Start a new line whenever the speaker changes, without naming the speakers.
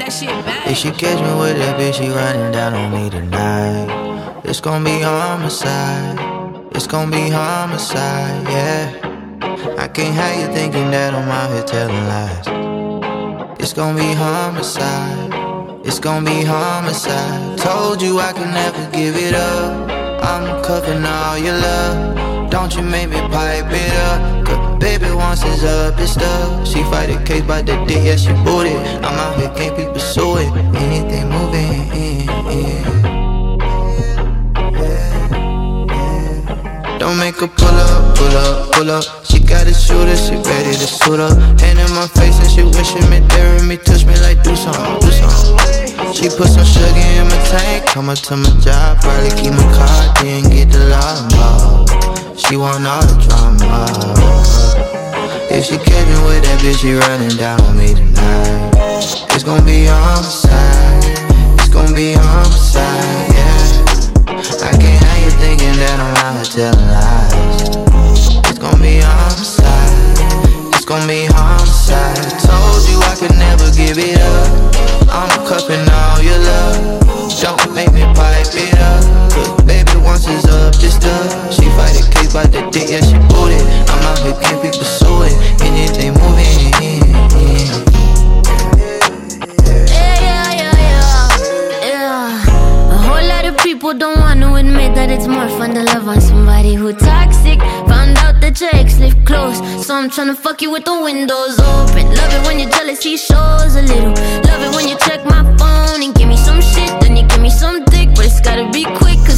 that shit back.
If she catch me with that bitch, she running down on me tonight. It's gon' be homicide. It's gon' be homicide, yeah. I can't have you thinking that I'm out here telling lies. It's gon' be homicide. It's gon' be homicide. Told you I could never give it up. I'm cuffing all your love. Don't you make me pipe it up. Cause baby, once it's up, it's stuck. She fight a case by the dick, yeah, she booted. I'm out here, can't be pursuing. Anything moving, Don't make her pull up, pull up, pull up. She got a shooter, she ready to suit up. Hand in my face and she wishing me, daring me, touch me like do something, do something. She put some sugar in my tank, come up to my job, probably keep my car, then get the law involved. She want all the drama. If she catch me with that bitch, she running down on me tonight. It's gon' be homicide. It's gon' be homicide, yeah. I can't have you thinking that I'm out here telling lies. It's gon' be homicide. It's gon' be homicide. Told you I could never give it up. I'm cuffing all your love. Don't make me pipe it up. Cause baby, once it's up, it's done. She fight a case by the dick, yeah, she booted. I'm out here, can't be pursuing. Anything moving,
A whole lot of people don't want to admit that it's more fun to love on somebody who toxic. Found out that your ex lived close, so I'm tryna fuck you with the windows open. Love it when your jealousy shows a little. Love it when you check my phone and give me some shit, then you give me some dick. But it's gotta be quick,